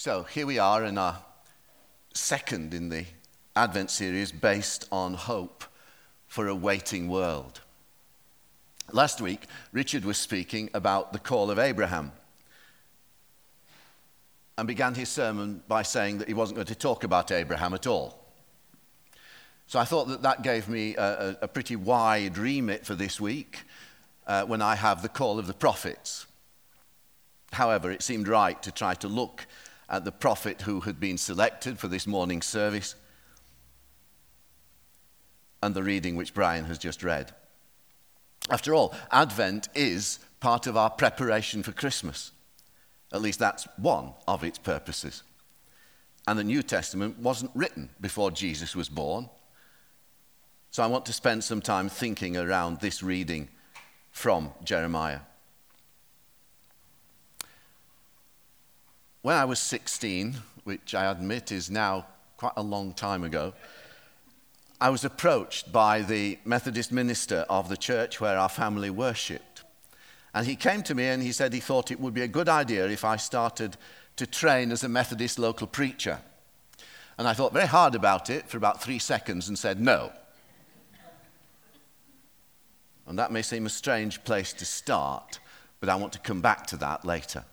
So here we are in our second in the Advent series based on hope for a waiting world. Last week, Richard was speaking about the call of Abraham and began his sermon by saying that he wasn't going to talk about Abraham at all. So I thought that gave me a pretty wide remit for this week when I have the call of the prophets. However, it seemed right to try to look at the prophet who had been selected for this morning's service and the reading which Brian has just read. After all, Advent is part of our preparation for Christmas. At least that's one of its purposes. And the New Testament wasn't written before Jesus was born. So I want to spend some time thinking around this reading from Jeremiah. When I was 16, which I admit is now quite a long time ago, I was approached by the Methodist minister of the church where our family worshipped. And he came to me and he said he thought it would be a good idea if I started to train as a Methodist local preacher. And I thought very hard about it for about 3 seconds and said no. And that may seem a strange place to start, but I want to come back to that later.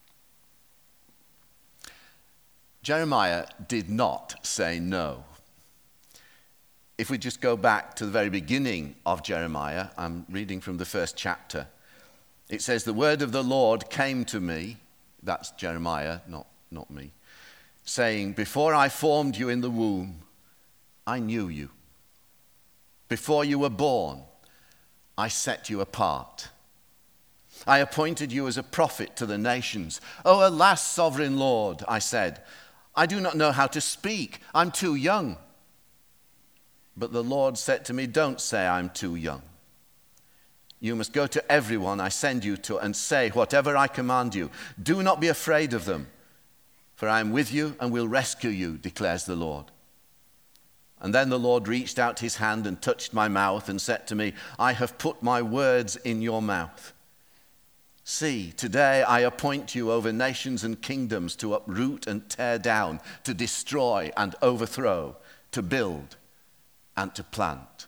Jeremiah did not say no. If we just go back to the very beginning of Jeremiah, I'm reading from the first chapter. It says, "The word of the Lord came to me," that's Jeremiah, not me, saying, "Before I formed you in the womb, I knew you. Before you were born, I set you apart. I appointed you as a prophet to the nations. Oh, alas, sovereign Lord, I said, I do not know how to speak. I'm too young." But the Lord said to me, "Don't say I'm too young. You must go to everyone I send you to and say whatever I command you. Do not be afraid of them, for I am with you and will rescue you, declares the Lord." And then the Lord reached out his hand and touched my mouth and said to me, "I have put my words in your mouth. See, today I appoint you over nations and kingdoms to uproot and tear down, to destroy and overthrow, to build and to plant."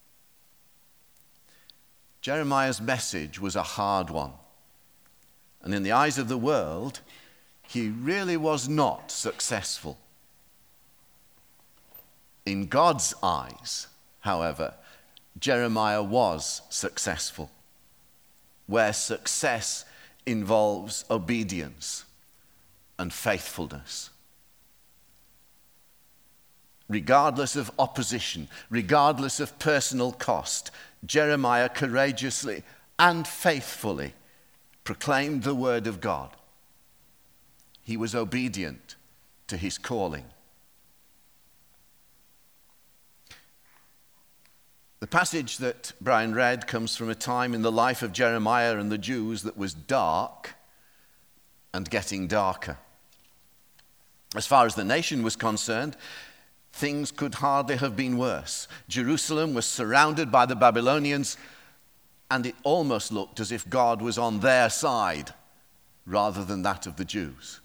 Jeremiah's message was a hard one. And in the eyes of the world, he really was not successful. In God's eyes, however, Jeremiah was successful, where success involves obedience and faithfulness. Regardless of opposition, regardless of personal cost, Jeremiah courageously and faithfully proclaimed the word of God. He was obedient to his calling. The passage that Brian read comes from a time in the life of Jeremiah and the Jews that was dark and getting darker. As far as the nation was concerned, things could hardly have been worse. Jerusalem was surrounded by the Babylonians, and it almost looked as if God was on their side rather than that of the Jews.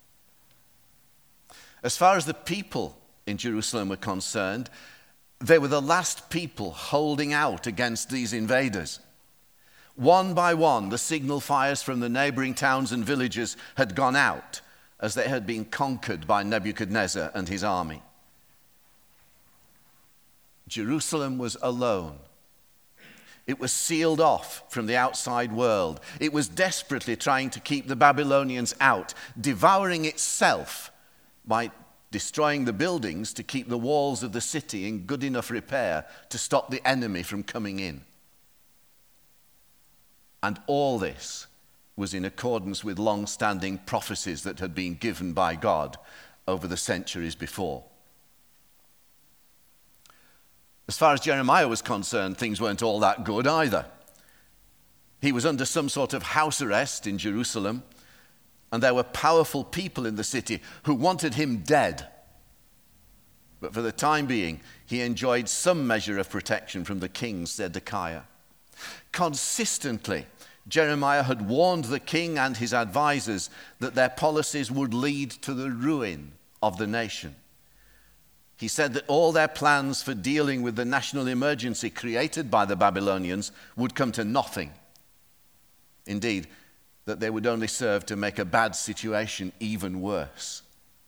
As far as the people in Jerusalem were concerned, they were the last people holding out against these invaders. One by one, the signal fires from the neighboring towns and villages had gone out as they had been conquered by Nebuchadnezzar and his army. Jerusalem was alone. It was sealed off from the outside world. It was desperately trying to keep the Babylonians out, devouring itself by destroying the buildings to keep the walls of the city in good enough repair to stop the enemy from coming in. And all this was in accordance with long-standing prophecies that had been given by God over the centuries before. As far as Jeremiah was concerned, things weren't all that good either. He was under some sort of house arrest in Jerusalem, and there were powerful people in the city who wanted him dead. But for the time being, he enjoyed some measure of protection from the king Zedekiah. Consistently, Jeremiah had warned the king and his advisors that their policies would lead to the ruin of the nation. He said that all their plans for dealing with the national emergency created by the Babylonians would come to nothing. Indeed, that they would only serve to make a bad situation even worse.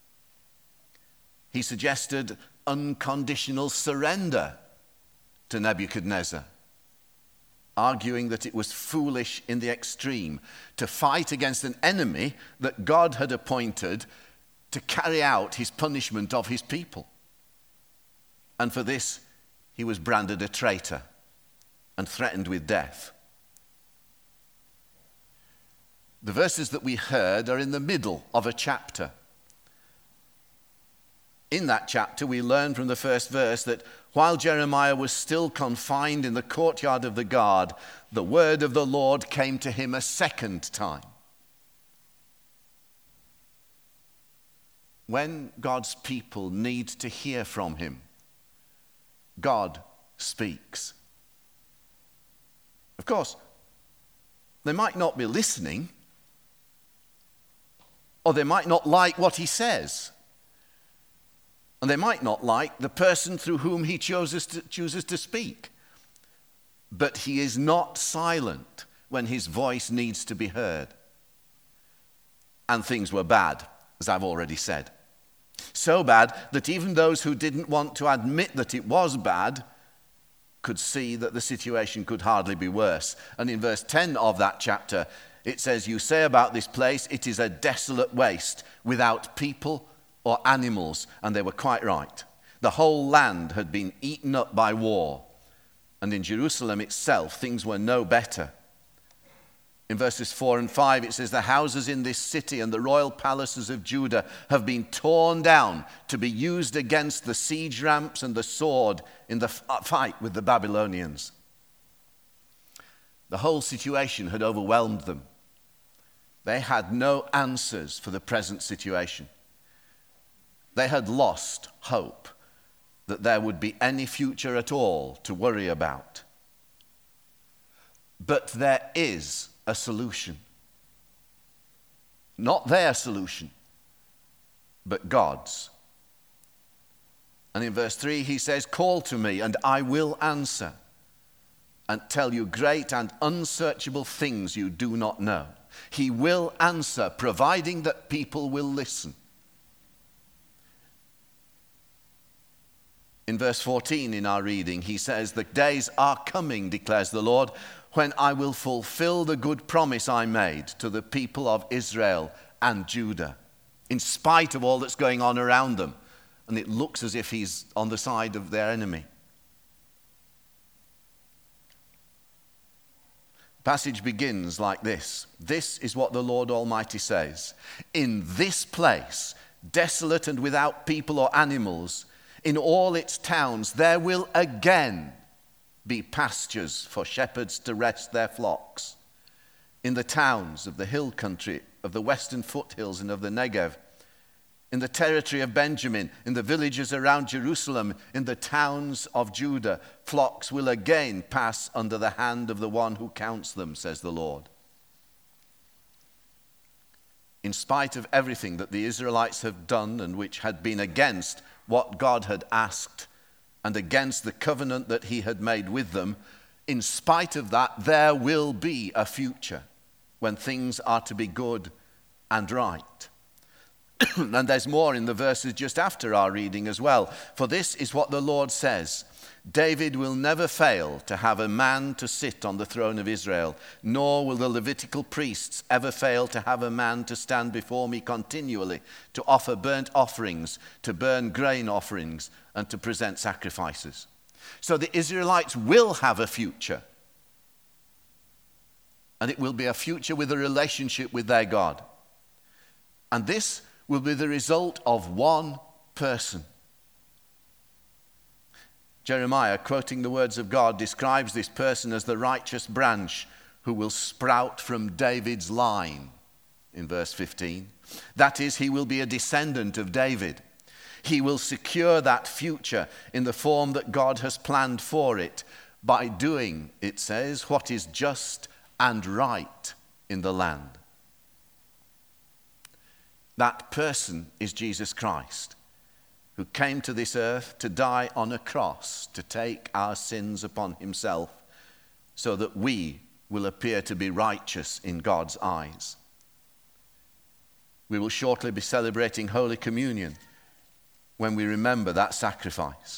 He suggested unconditional surrender to Nebuchadnezzar, arguing that it was foolish in the extreme to fight against an enemy that God had appointed to carry out his punishment of his people. And for this, he was branded a traitor and threatened with death. The verses that we heard are in the middle of a chapter. In that chapter, we learn from the first verse that while Jeremiah was still confined in the courtyard of the guard, the word of the Lord came to him a second time. When God's people need to hear from him, God speaks. Of course, they might not be listening, or they might not like what he says. And they might not like the person through whom he chooses to speak. But he is not silent when his voice needs to be heard. And things were bad, as I've already said. So bad that even those who didn't want to admit that it was bad could see that the situation could hardly be worse. And in verse 10 of that chapter, it says, "You say about this place, it is a desolate waste, without people or animals." And they were quite right. The whole land had been eaten up by war. And in Jerusalem itself, things were no better. In verses 4 and 5, it says, "The houses in this city and the royal palaces of Judah have been torn down to be used against the siege ramps and the sword in the fight with the Babylonians." The whole situation had overwhelmed them. They had no answers for the present situation. They had lost hope that there would be any future at all to worry about. But there is a solution. Not their solution, but God's. And in verse 3 he says, "Call to me and I will answer and tell you great and unsearchable things you do not know." He will answer, providing that people will listen. In verse 14 in our reading, he says, "The days are coming, declares the Lord, when I will fulfill the good promise I made to the people of Israel and Judah," in spite of all that's going on around them. And it looks as if he's on the side of their enemy. The passage begins like this. "This is what the Lord Almighty says. In this place, desolate and without people or animals, in all its towns, there will again be pastures for shepherds to rest their flocks. In the towns of the hill country, of the western foothills and of the Negev, in the territory of Benjamin, in the villages around Jerusalem, in the towns of Judah, flocks will again pass under the hand of the one who counts them, says the Lord." In spite of everything that the Israelites have done and which had been against what God had asked and against the covenant that he had made with them, in spite of that, there will be a future when things are to be good and right. And there's more in the verses just after our reading as well. "For this is what the Lord says, David will never fail to have a man to sit on the throne of Israel, nor will the Levitical priests ever fail to have a man to stand before me continually, to offer burnt offerings, to burn grain offerings, and to present sacrifices." So the Israelites will have a future. And it will be a future with a relationship with their God. And this will be the result of one person. Jeremiah, quoting the words of God, describes this person as the righteous branch who will sprout from David's line in verse 15. That is, he will be a descendant of David. He will secure that future in the form that God has planned for it by doing, it says, what is just and right in the land. That person is Jesus Christ, who came to this earth to die on a cross, to take our sins upon himself, so that we will appear to be righteous in God's eyes. We will shortly be celebrating Holy Communion when we remember that sacrifice.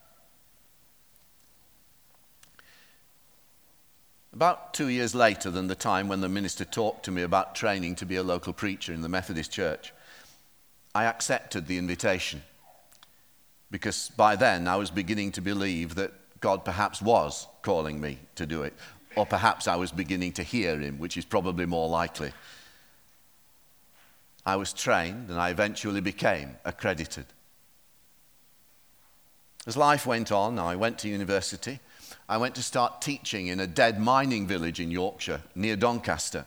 About 2 years later than the time when the minister talked to me about training to be a local preacher in the Methodist Church, I accepted the invitation, because by then I was beginning to believe that God perhaps was calling me to do it, or perhaps I was beginning to hear him, which is probably more likely. I was trained and I eventually became accredited. As life went on, I went to university. I went to start teaching in a dead mining village in Yorkshire, near Doncaster.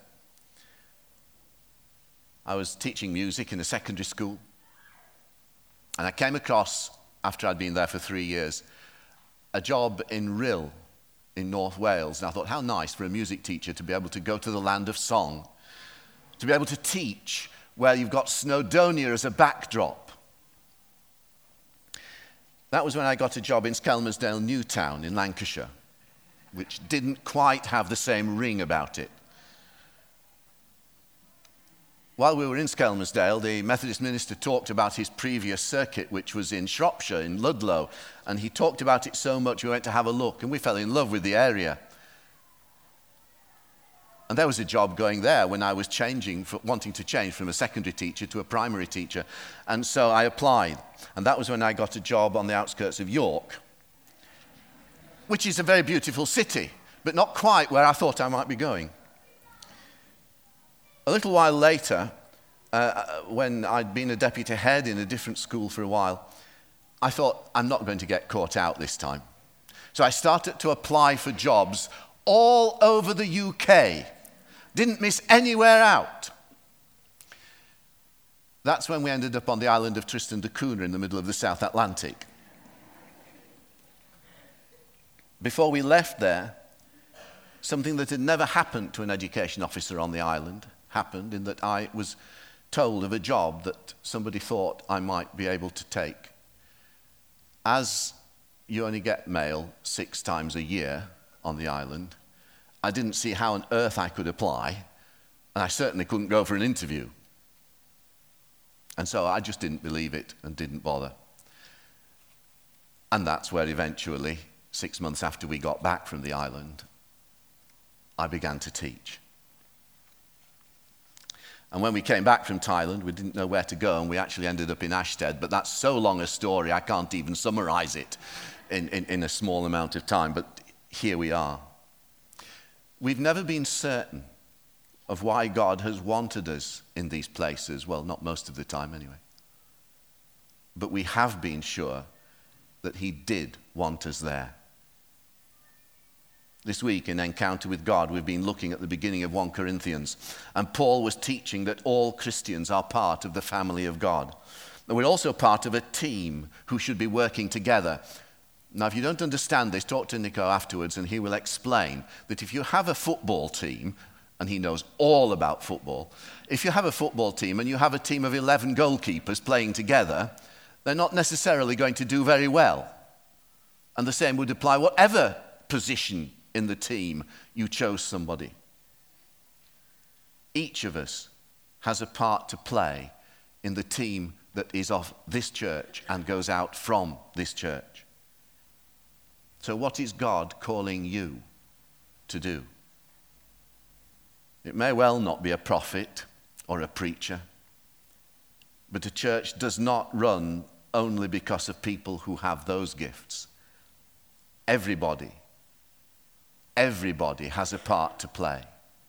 I was teaching music in a secondary school, and I came across, after I'd been there for 3 years, a job in Rhyl in North Wales. And I thought, how nice for a music teacher to be able to go to the land of song, to be able to teach where you've got Snowdonia as a backdrop. That was when I got a job in Skelmersdale Newtown in Lancashire, which didn't quite have the same ring about it. While we were in Skelmersdale, the Methodist minister talked about his previous circuit, which was in Shropshire, in Ludlow, and he talked about it so much we went to have a look, and we fell in love with the area. And there was a job going there when I was wanting to change from a secondary teacher to a primary teacher. And so I applied. And that was when I got a job on the outskirts of York, which is a very beautiful city, but not quite where I thought I might be going. A little while later, when I'd been a deputy head in a different school for a while, I thought, I'm not going to get caught out this time. So I started to apply for jobs all over the UK. Didn't miss anywhere out. That's when we ended up on the island of Tristan da Cunha in the middle of the South Atlantic. Before we left there, something that had never happened to an education officer on the island happened, in that I was told of a job that somebody thought I might be able to take. As you only get mail 6 times a year on the island, I didn't see how on earth I could apply, and I certainly couldn't go for an interview. And so I just didn't believe it and didn't bother. And that's where eventually, 6 months after we got back from the island, I began to teach. And when we came back from Thailand, we didn't know where to go, and we actually ended up in Ashtead. But that's so long a story, I can't even summarize it in a small amount of time. But here we are. We've never been certain of why God has wanted us in these places. Well, not most of the time anyway. But we have been sure that he did want us there. This week in Encounter with God, we've been looking at the beginning of 1 Corinthians. And Paul was teaching that all Christians are part of the family of God. And we're also part of a team who should be working together. Now, if you don't understand this, talk to Nico afterwards and he will explain that if you have a football team, and he knows all about football, if you have a football team and you have a team of 11 goalkeepers playing together, they're not necessarily going to do very well. And the same would apply whatever position in the team you chose somebody. Each of us has a part to play in the team that is of this church and goes out from this church. So what is God calling you to do? It may well not be a prophet or a preacher, but a church does not run only because of people who have those gifts. Everybody has a part to play.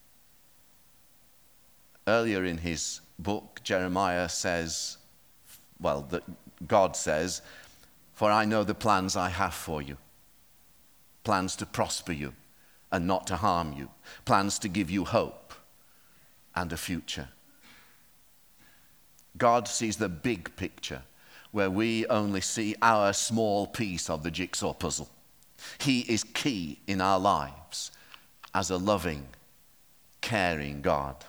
Earlier in his book, Jeremiah says, that God says, "For I know the plans I have for you. Plans to prosper you and not to harm you. Plans to give you hope and a future." God sees the big picture where we only see our small piece of the jigsaw puzzle. He is key in our lives as a loving caring God.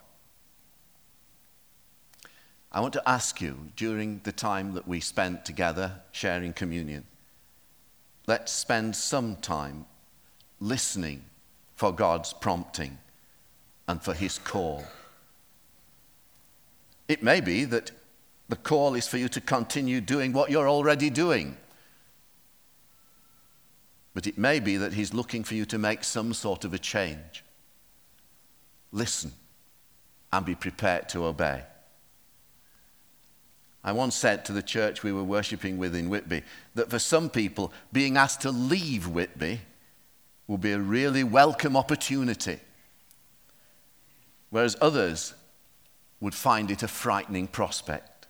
I want to ask you, during the time that we spent together sharing communion, let's spend some time listening for God's prompting and for his call. It may be that the call is for you to continue doing what you're already doing. But it may be that he's looking for you to make some sort of a change. Listen and be prepared to obey. I once said to the church we were worshipping with in Whitby that for some people, being asked to leave Whitby will be a really welcome opportunity, whereas others would find it a frightening prospect.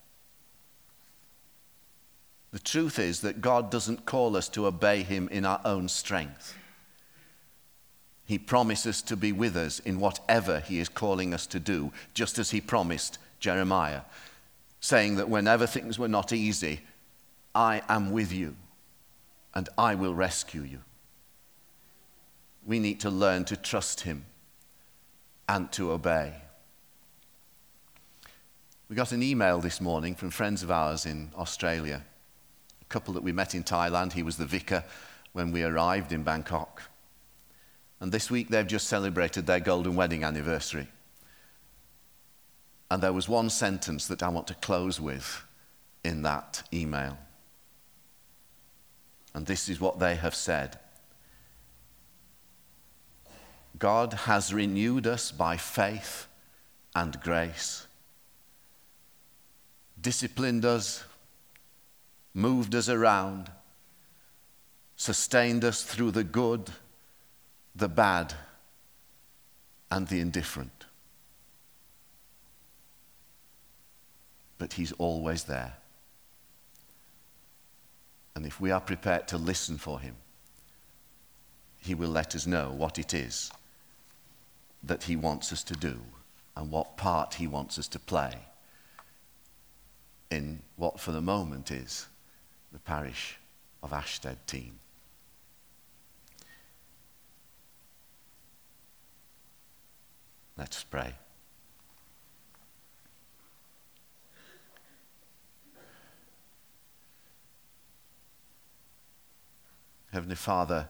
The truth is that God doesn't call us to obey him in our own strength. He promises to be with us in whatever he is calling us to do, just as he promised Jeremiah, saying that whenever things were not easy, I am with you and I will rescue you. We need to learn to trust him and to obey. We got an email this morning from friends of ours in Australia, a couple that we met in Thailand. He was the vicar when we arrived in Bangkok. And this week they've just celebrated their golden wedding anniversary. And there was one sentence that I want to close with in that email. And this is what they have said. God has renewed us by faith and grace, disciplined us, moved us around, sustained us through the good, the bad, and the indifferent. But he's always there. And if we are prepared to listen for him, he will let us know what it is that he wants us to do and what part he wants us to play in what for the moment is the parish of Ashted team. Let's pray. Heavenly Father,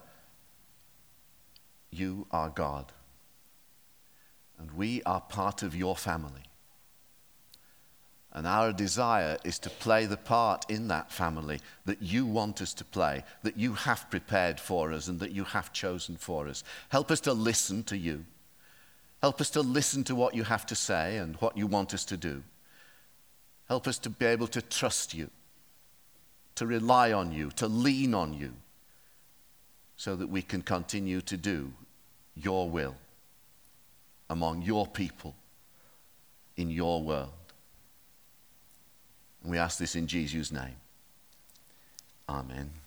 you are God, and we are part of your family. And our desire is to play the part in that family that you want us to play, that you have prepared for us and that you have chosen for us. Help us to listen to you. Help us to listen to what you have to say and what you want us to do. Help us to be able to trust you, to rely on you, to lean on you, so that we can continue to do your will among your people in your world. And we ask this in Jesus' name. Amen.